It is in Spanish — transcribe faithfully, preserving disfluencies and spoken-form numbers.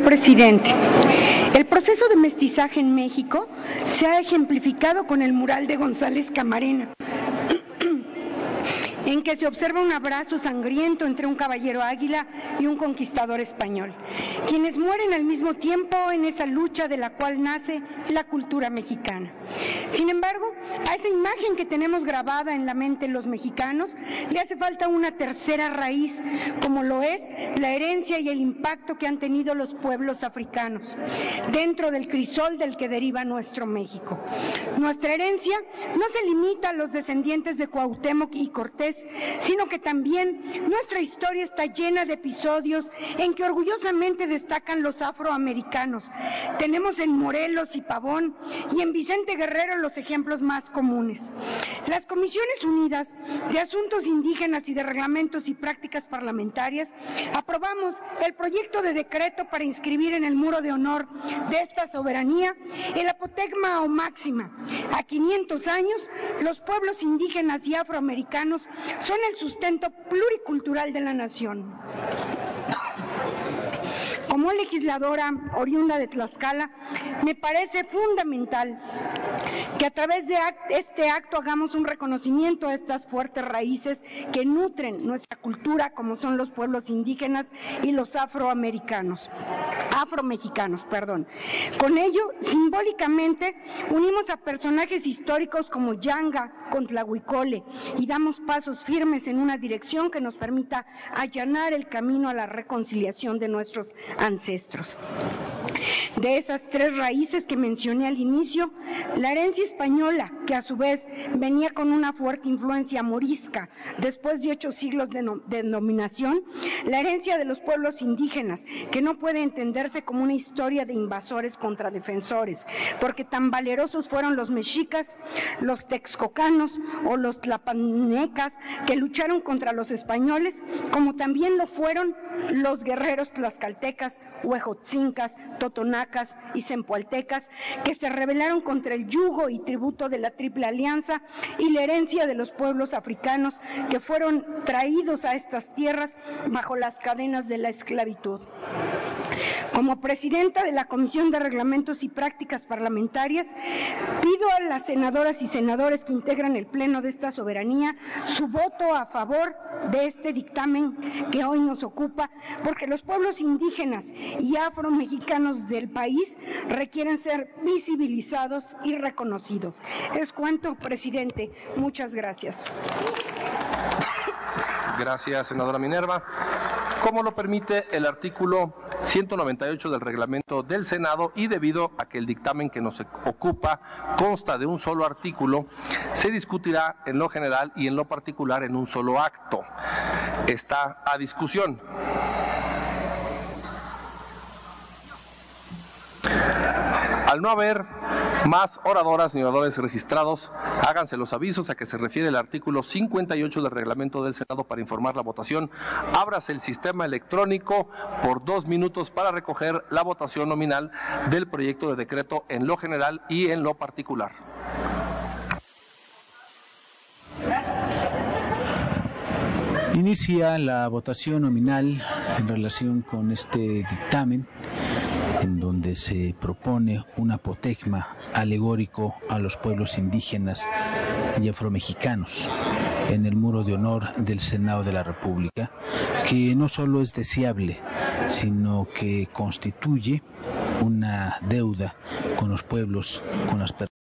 presidente, el proceso de mestizaje en México se ha ejemplificado con el mural de González Camarena, en que se observa un abrazo sangriento entre un caballero águila y un conquistador español, quienes mueren al mismo tiempo en esa lucha de la cual nace la cultura mexicana. Sin embargo, a esa imagen que tenemos grabada en la mente los mexicanos le hace falta una tercera raíz, como lo es la herencia y el impacto que han tenido los pueblos africanos dentro del crisol del que deriva nuestro México. Nuestra herencia no se limita a los descendientes de Cuauhtémoc y Cortés, sino que también nuestra historia está llena de episodios en que orgullosamente destacan los afroamericanos. Tenemos en Morelos y Pavón y en Vicente Guerrero los ejemplos más comunes. Las Comisiones Unidas de Asuntos Indígenas y de Reglamentos y Prácticas Parlamentarias aprobamos el proyecto de decreto para inscribir en el muro de honor de esta soberanía el apotegma o máxima. A quinientos años, los pueblos indígenas y afroamericanos son el sustento pluricultural de la nación. Como legisladora oriunda de Tlaxcala, me parece fundamental que a través de este acto hagamos un reconocimiento a estas fuertes raíces que nutren nuestra cultura, como son los pueblos indígenas y los afroamericanos, afromexicanos, perdón. Con ello, simbólicamente, unimos a personajes históricos como Yanga con Tlahuicole y damos pasos firmes en una dirección que nos permita allanar el camino a la reconciliación de nuestros ancestros. De esas tres raíces que mencioné al inicio, la herencia española, que a su vez venía con una fuerte influencia morisca después de ocho siglos de, no, de dominación, la herencia de los pueblos indígenas, que no puede entenderse como una historia de invasores contra defensores, porque tan valerosos fueron los mexicas, los texcocanos o los tlapanecas que lucharon contra los españoles, como también lo fueron los guerreros tlaxcaltecas, huejotzincas, totonacas y zempoaltecas, que se rebelaron contra el yugo y tributo de la Triple Alianza y la herencia de los pueblos africanos que fueron traídos a estas tierras bajo las cadenas de la esclavitud. Como presidenta de la Comisión de Reglamentos y Prácticas Parlamentarias, pido a las senadoras y senadores que integran el Pleno de esta soberanía su voto a favor de este dictamen que hoy nos ocupa, porque los pueblos indígenas y afromexicanos del país requieren ser visibilizados y reconocidos. Es cuanto, presidente. Muchas gracias. Gracias, senadora Minerva. Como lo permite el artículo ciento noventa y ocho del reglamento del Senado y debido a que el dictamen que nos ocupa consta de un solo artículo, se discutirá en lo general y en lo particular en un solo acto. Está a discusión. Al no haber más oradoras ni oradores registrados, háganse los avisos a que se refiere el artículo cincuenta y ocho del reglamento del Senado para informar la votación. Ábrase el sistema electrónico por dos minutos para recoger la votación nominal del proyecto de decreto en lo general y en lo particular. Inicia la votación nominal en relación con este dictamen, en donde se propone un apotegma alegórico a los pueblos indígenas y afromexicanos en el muro de honor del Senado de la República, que no solo es deseable, sino que constituye una deuda con los pueblos, con las personas